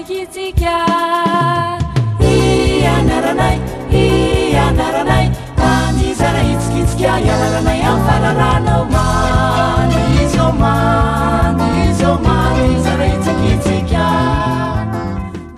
ikitsika ianaranay ianaranay tanizana itsikitsika ianaranay am falarana omany izy omany